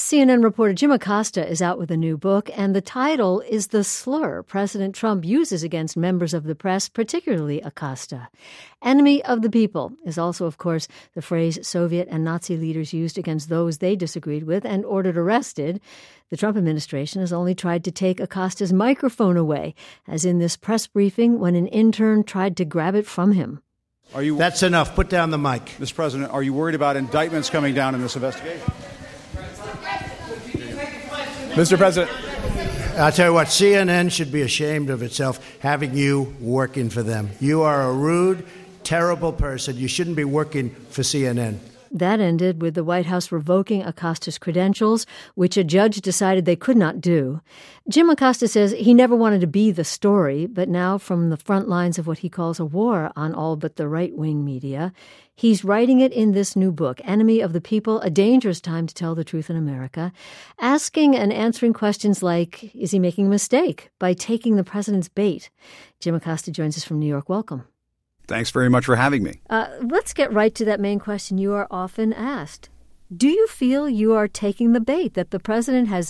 CNN reporter Jim Acosta is out with a new book, and the title is The Slur President Trump Uses Against Members of the Press, particularly Acosta. Enemy of the people is also, of course, the phrase Soviet and Nazi leaders used against those they disagreed with and ordered arrested. The Trump administration has only tried to take Acosta's microphone away, as in this press briefing when an intern tried to grab it from him. That's enough. Put down the mic. Mr. President, are you worried about indictments coming down in this investigation? Mr. President. I'll tell you what, CNN should be ashamed of itself having you working for them. You are a rude, terrible person. You shouldn't be working for CNN. That ended with the White House revoking Acosta's credentials, which a judge decided they could not do. Jim Acosta says he never wanted to be the story, but now from the front lines of what he calls a war on all but the right-wing media, he's writing it in this new book, Enemy of the People, A Dangerous Time to Tell the Truth in America, asking and answering questions like, is he making a mistake by taking the president's bait? Jim Acosta joins us from New York. Welcome. Thanks very much for having me. Let's get right to that main question you are often asked. Do you feel you are taking the bait, that the president has,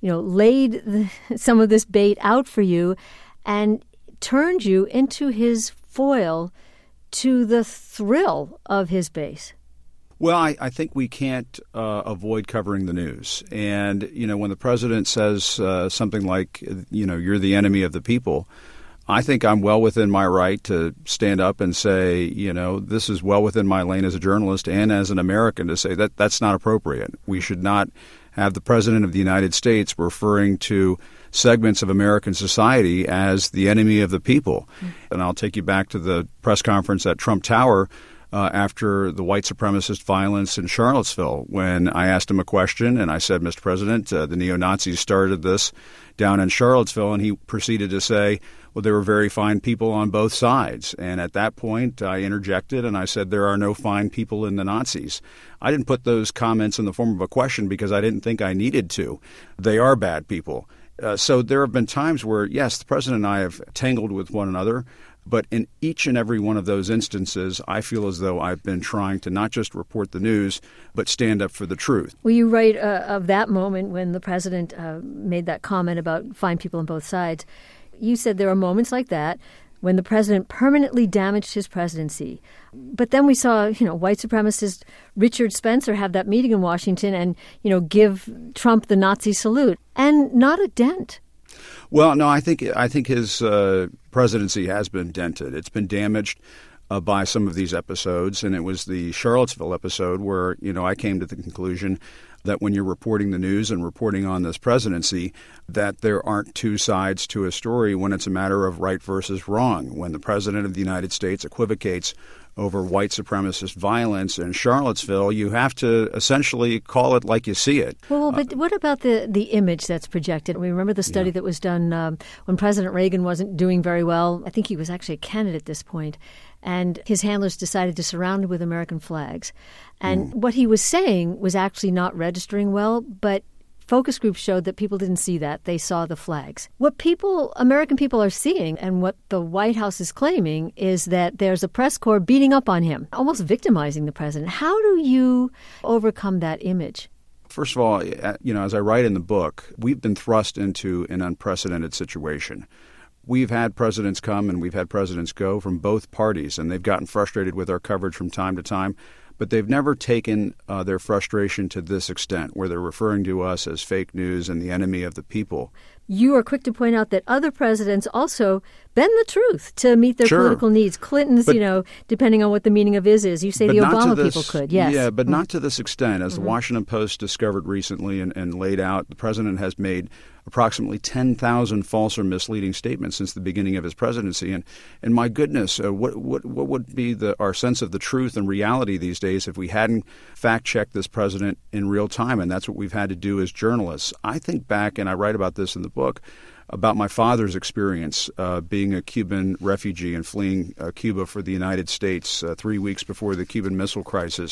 laid some of this bait out for you and turned you into his foil to the thrill of his base? Well, I think we can't avoid covering the news. And, when the president says something like, you're the enemy of the people, I think I'm well within my right to stand up and say, this is well within my lane as a journalist and as an American to say that that's not appropriate. We should not have the president of the United States referring to segments of American society as the enemy of the people. Mm-hmm. And I'll take you back to the press conference at Trump Tower after the white supremacist violence in Charlottesville, when I asked him a question and I said, Mr. President, the neo-Nazis started this down in Charlottesville, and he proceeded to say, well, there were very fine people on both sides. And at that point, I interjected and I said, there are no fine people in the Nazis. I didn't put those comments in the form of a question because I didn't think I needed to. They are bad people. So there have been times where, yes, the president and I have tangled with one another. But in each and every one of those instances, I feel as though I've been trying to not just report the news, but stand up for the truth. Well, you write of that moment when the president made that comment about fine people on both sides. You said there are moments like that when the president permanently damaged his presidency. But then we saw, white supremacist Richard Spencer have that meeting in Washington and, give Trump the Nazi salute and not a dent. Well, no, I think his presidency has been dented. It's been damaged by some of these episodes, and it was the Charlottesville episode where, I came to the conclusion that when you're reporting the news and reporting on this presidency, that there aren't two sides to a story when it's a matter of right versus wrong. When the president of the United States equivocates over white supremacist violence in Charlottesville, you have to essentially call it like you see it. Well, but what about the image that's projected? We remember the study that was done when President Reagan wasn't doing very well. I think he was actually a candidate at this point. And his handlers decided to surround him with American flags. And what he was saying was actually not registering well, but focus groups showed that people didn't see that. They saw the flags. What American people are seeing, and what the White House is claiming, is that there's a press corps beating up on him, almost victimizing the president. How do you overcome that image? First of all, as I write in the book, we've been thrust into an unprecedented situation. We've had presidents come and we've had presidents go from both parties, and they've gotten frustrated with our coverage from time to time. But they've never taken their frustration to this extent, where they're referring to us as fake news and the enemy of the people. You are quick to point out that other presidents also bend the truth to meet their political needs. Clinton's, depending on what the meaning of is. You say the Obama people could, yes. Yeah, but not to this extent. As the Washington Post discovered recently and laid out, the president has made approximately 10,000 false or misleading statements since the beginning of his presidency. And my goodness, what would be our sense of the truth and reality these days if we hadn't fact-checked this president in real time? And that's what we've had to do as journalists. I think back, and I write about this in the book, about my father's experience being a Cuban refugee and fleeing Cuba for the United States 3 weeks before the Cuban Missile Crisis.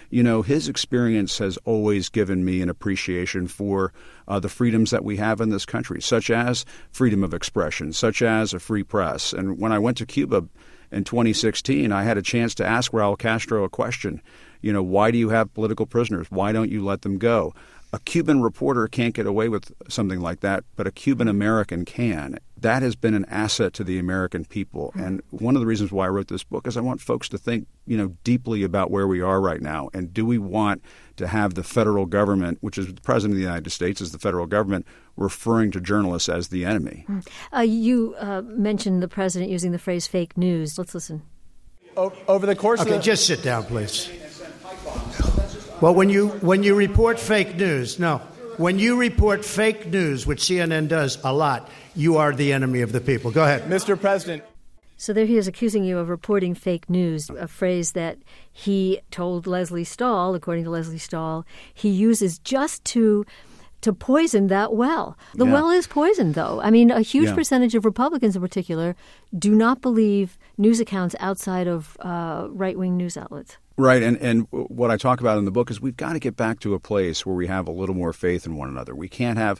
His experience has always given me an appreciation for the freedoms that we have in this country, such as freedom of expression, such as a free press. And when I went to Cuba in 2016, I had a chance to ask Raul Castro a question. Why do you have political prisoners? Why don't you let them go? A Cuban reporter can't get away with something like that, but a Cuban American can. That has been an asset to the American people. And one of the reasons why I wrote this book is I want folks to think, deeply about where we are right now. And do we want to have the federal government, which is the President of the United States, as the federal government, referring to journalists as the enemy? You mentioned the president using the phrase fake news. Let's listen. Over the course of just sit down, please. Well, when you report fake news, when you report fake news, which CNN does a lot, you are the enemy of the people. Go ahead. Mr. President. So there he is accusing you of reporting fake news, a phrase that he told Lesley Stahl, according to Lesley Stahl, he uses just to poison that well. The well is poisoned, though. I mean, a huge percentage of Republicans in particular do not believe news accounts outside of right-wing news outlets. Right, and what I talk about in the book is we've got to get back to a place where we have a little more faith in one another. We can't have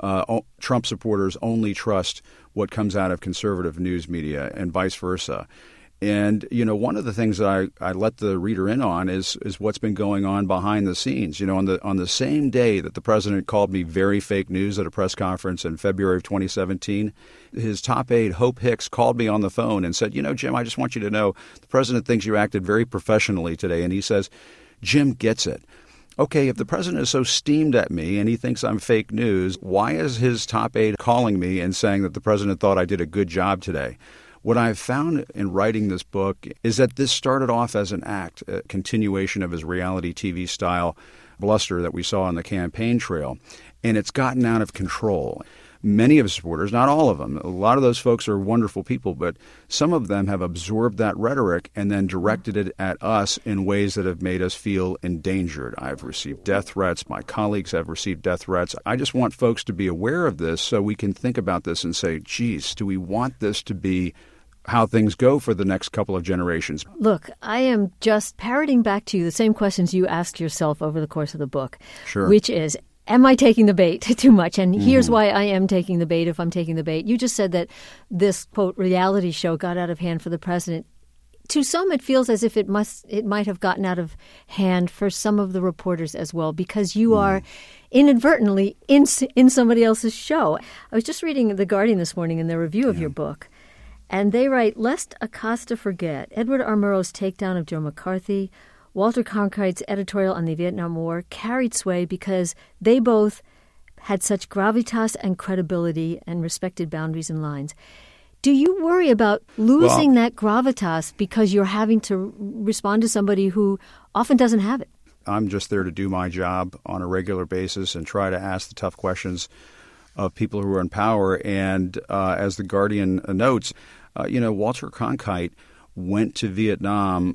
Trump supporters only trust what comes out of conservative news media and vice versa. And, one of the things that I let the reader in on is what's been going on behind the scenes. On the same day that the president called me very fake news at a press conference in February of 2017, his top aide, Hope Hicks, called me on the phone and said, Jim, I just want you to know the president thinks you acted very professionally today. And he says, Jim gets it. Okay, if the president is so steamed at me and he thinks I'm fake news, why is his top aide calling me and saying that the president thought I did a good job today? What I've found in writing this book is that this started off as an act, a continuation of his reality TV style bluster that we saw on the campaign trail, and it's gotten out of control. Many of his supporters, not all of them, a lot of those folks are wonderful people, but some of them have absorbed that rhetoric and then directed it at us in ways that have made us feel endangered. I've received death threats. My colleagues have received death threats. I just want folks to be aware of this so we can think about this and say, geez, do we want this to be how things go for the next couple of generations? Look, I am just parroting back to you the same questions you ask yourself over the course of the book, which is, am I taking the bait too much? And here's why I am taking the bait if I'm taking the bait. You just said that this, quote, reality show got out of hand for the president. To some, it feels as if it might have gotten out of hand for some of the reporters as well, because you are inadvertently in somebody else's show. I was just reading The Guardian this morning in their review of your book, and they write, lest Acosta forget, Edward R. Murrow's takedown of Joe McCarthy, Walter Cronkite's editorial on the Vietnam War carried sway because they both had such gravitas and credibility and respected boundaries and lines. Do you worry about losing that gravitas because you're having to respond to somebody who often doesn't have it? I'm just there to do my job on a regular basis and try to ask the tough questions of people who are in power. And as The Guardian notes, Walter Cronkite went to Vietnam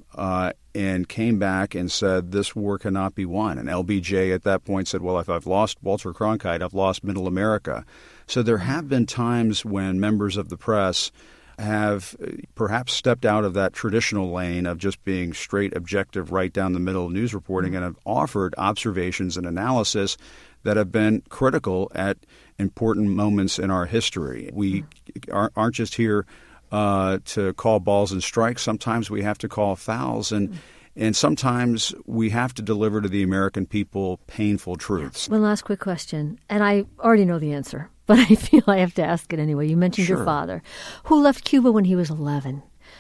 and came back and said this war cannot be won. And LBJ at that point said, well, if I've lost Walter Cronkite, I've lost Middle America. So there have been times when members of the press have perhaps stepped out of that traditional lane of just being straight, objective, right down the middle news reporting and have offered observations and analysis that have been critical at important moments in our history. We aren't just here to call balls and strikes. Sometimes we have to call fouls, and sometimes we have to deliver to the American people painful truths. One last quick question, and I already know the answer, but I feel I have to ask it anyway. You mentioned your father, who left Cuba when he was 11.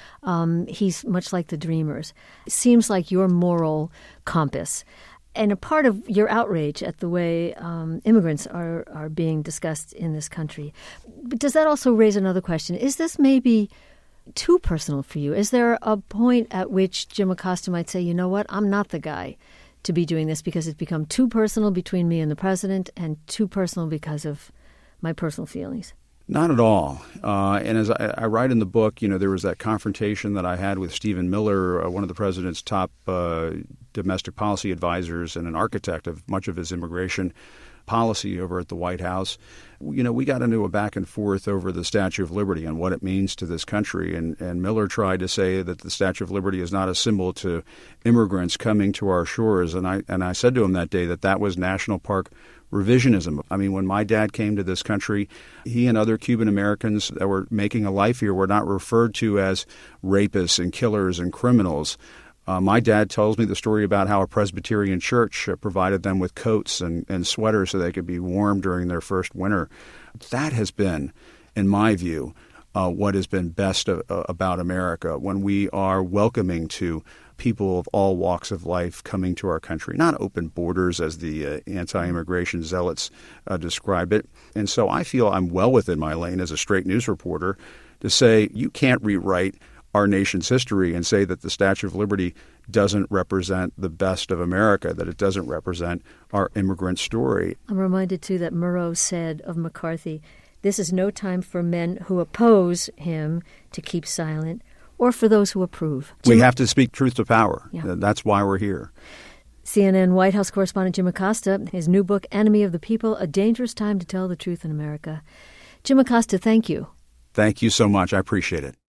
He's much like the Dreamers. It seems like your moral compass. And a part of your outrage at the way immigrants are being discussed in this country. But does that also raise another question? Is this maybe too personal for you? Is there a point at which Jim Acosta might say, you know what, I'm not the guy to be doing this because it's become too personal between me and the president and too personal because of my personal feelings? Not at all. And as I write in the book, there was that confrontation that I had with Stephen Miller, one of the president's top domestic policy advisors and an architect of much of his immigration policy over at the White House. We got into a back and forth over the Statue of Liberty and what it means to this country. And Miller tried to say that the Statue of Liberty is not a symbol to immigrants coming to our shores. And I said to him that day that was national park revisionism. I mean, when my dad came to this country, he and other Cuban Americans that were making a life here were not referred to as rapists and killers and criminals. My dad tells me the story about how a Presbyterian church provided them with coats and sweaters so they could be warm during their first winter. That has been, in my view, what has been best about America, when we are welcoming to people of all walks of life coming to our country, not open borders as the anti-immigration zealots describe it. And so I feel I'm well within my lane as a straight news reporter to say you can't rewrite our nation's history and say that the Statue of Liberty doesn't represent the best of America, that it doesn't represent our immigrant story. I'm reminded, too, that Murrow said of McCarthy, "This is no time for men who oppose him to keep silent, or for those who approve." We have to speak truth to power. Yeah. That's why we're here. CNN White House correspondent Jim Acosta, his new book, Enemy of the People, A Dangerous Time to Tell the Truth in America. Jim Acosta, thank you. Thank you so much. I appreciate it.